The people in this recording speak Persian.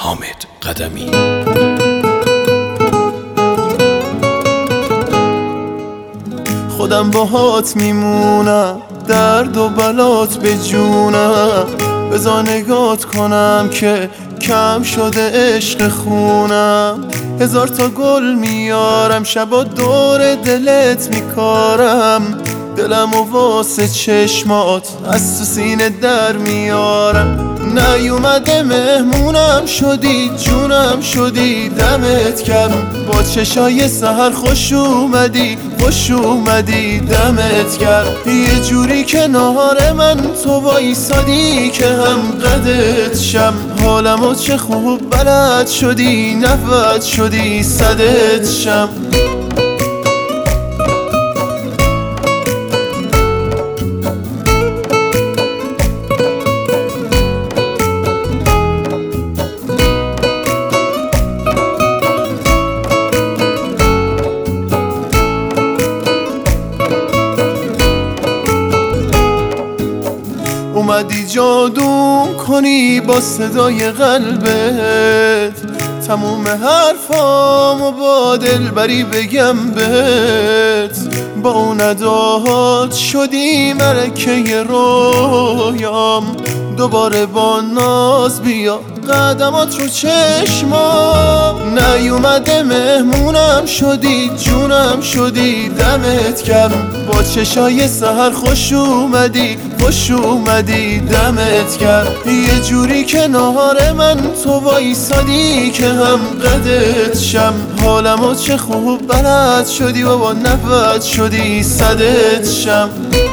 حامد قدمی. خودم باهات میمونم، درد و بلات به جونم. بذار نگات کنم که کم شده عشق خونم. 1000 تا گل میارم، شبا دور دلت میکارم. دلم و واسه چشمات از تو سینه در میارم. نیومده مهمونم شدی، جونم شدی، دمت گرم. با چشای سحر خوش اومدی، خوش اومدی، دمت گرم. یه جوری کنار من تو وایسادی که هم قدت شم. حالمو چه خوب بلد شدی، نفت شدی، صدت شم. اومدی جادو کنی با صدای قلبت، تموم حرفامو با دلبری بگم بهت. با اون اداهات شدی ملکه رویام. دوباره با ناز بیا قدمات رو چشمام. نیومده مهمونم شدی، جونم شدی، دمت گرم. با چشای سحر خوش اومدی، خوش اومدی، دمت گرم. یه جوری کنار من تو وایسادی که هم قدت شم. حالمو چه خوب بلد شدی و با نفت شدی، صدت شم.